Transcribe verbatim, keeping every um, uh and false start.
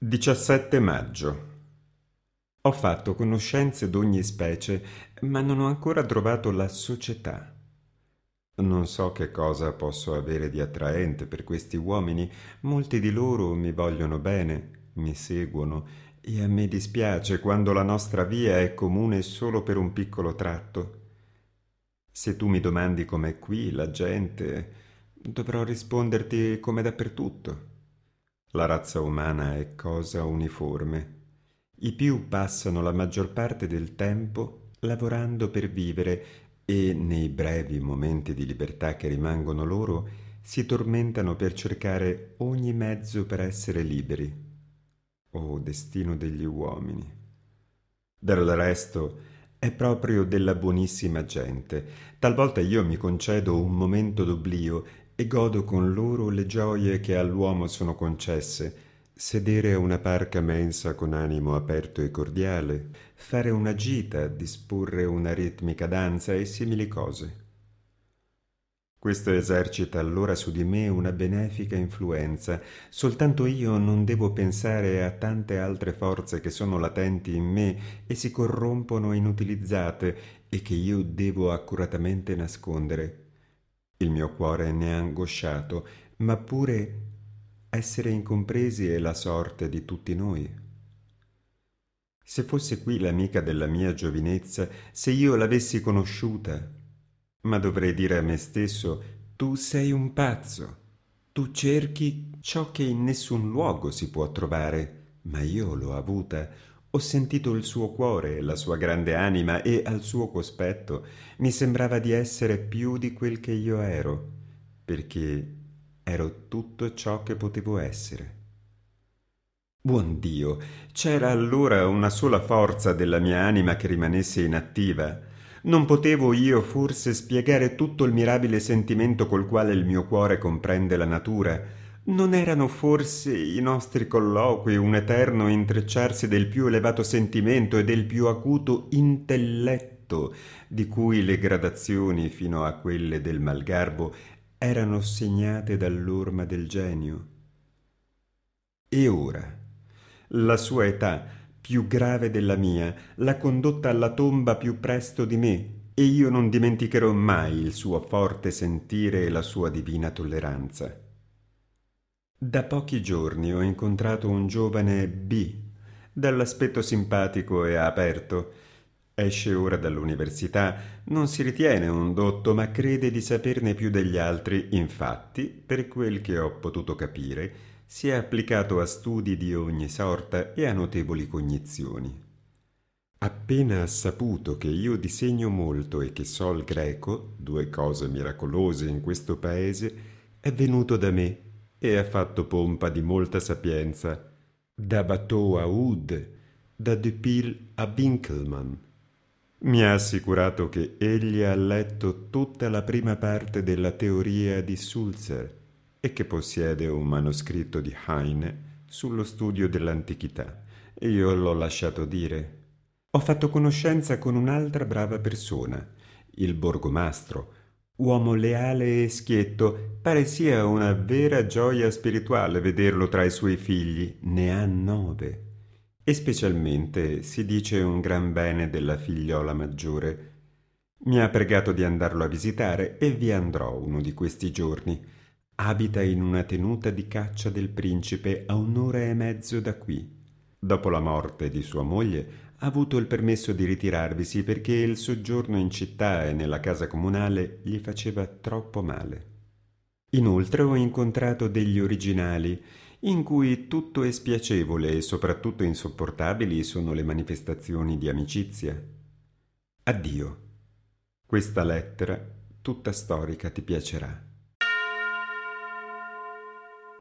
diciassette maggio. Ho fatto conoscenze d'ogni specie, ma non ho ancora trovato la società. Non so che cosa posso avere di attraente per questi uomini. Molti di loro mi vogliono bene, mi seguono, e a me dispiace quando la nostra via è comune solo per un piccolo tratto. Se tu mi domandi com'è qui la gente, dovrò risponderti come dappertutto. La razza umana è cosa uniforme. I più passano la maggior parte del tempo lavorando per vivere e nei brevi momenti di libertà che rimangono loro si tormentano per cercare ogni mezzo per essere liberi. Oh, destino degli uomini! Del resto è proprio della buonissima gente. Talvolta io mi concedo un momento d'oblio e godo con loro le gioie che all'uomo sono concesse: sedere a una parca mensa con animo aperto e cordiale, fare una gita, disporre una ritmica danza e simili cose. Questo esercita allora su di me una benefica influenza. Soltanto io non devo pensare a tante altre forze che sono latenti in me e si corrompono inutilizzate e che io devo accuratamente nascondere. Il mio cuore ne è angosciato, ma pure essere incompresi è la sorte di tutti noi. Se fosse qui l'amica della mia giovinezza, se io l'avessi conosciuta, ma dovrei dire a me stesso: tu sei un pazzo, tu cerchi ciò che in nessun luogo si può trovare, ma io l'ho avuta, ho sentito il suo cuore, la sua grande anima, e al suo cospetto mi sembrava di essere più di quel che io ero, perché ero tutto ciò che potevo essere. Buon Dio, c'era allora una sola forza della mia anima che rimanesse inattiva. Non potevo io forse spiegare tutto il mirabile sentimento col quale il mio cuore comprende la natura? Non erano forse i nostri colloqui un eterno intrecciarsi del più elevato sentimento e del più acuto intelletto, di cui le gradazioni fino a quelle del malgarbo erano segnate dall'orma del genio? E ora la sua età, più grave della mia, l'ha condotta alla tomba più presto di me, e io non dimenticherò mai il suo forte sentire e la sua divina tolleranza. Da pochi giorni ho incontrato un giovane B, dall'aspetto simpatico e aperto. Esce ora dall'università, non si ritiene un dotto, ma crede di saperne più degli altri. Infatti, per quel che ho potuto capire, si è applicato a studi di ogni sorta e a notevoli cognizioni. Appena ha saputo che io disegno molto e che so il greco, due cose miracolose in questo paese, è venuto da me e ha fatto pompa di molta sapienza, da Bateau a Oud, da Dupil a Winkelmann. Mi ha assicurato che egli ha letto tutta la prima parte della teoria di Sulzer e che possiede un manoscritto di Heine sullo studio dell'antichità. Io l'ho lasciato dire. Ho fatto conoscenza con un'altra brava persona, il borgomastro, uomo leale e schietto. Pare sia una vera gioia spirituale vederlo tra i suoi figli. Ne ha nove. E specialmente si dice un gran bene della figliola maggiore. Mi ha pregato di andarlo a visitare e vi andrò uno di questi giorni. Abita in una tenuta di caccia del principe a un'ora e mezzo da qui. Dopo la morte di sua moglie ha avuto il permesso di ritirarvisi perché il soggiorno in città e nella casa comunale gli faceva troppo male. Inoltre ho incontrato degli originali in cui tutto è spiacevole e soprattutto insopportabili sono le manifestazioni di amicizia. Addio. Questa lettera, tutta storica, ti piacerà.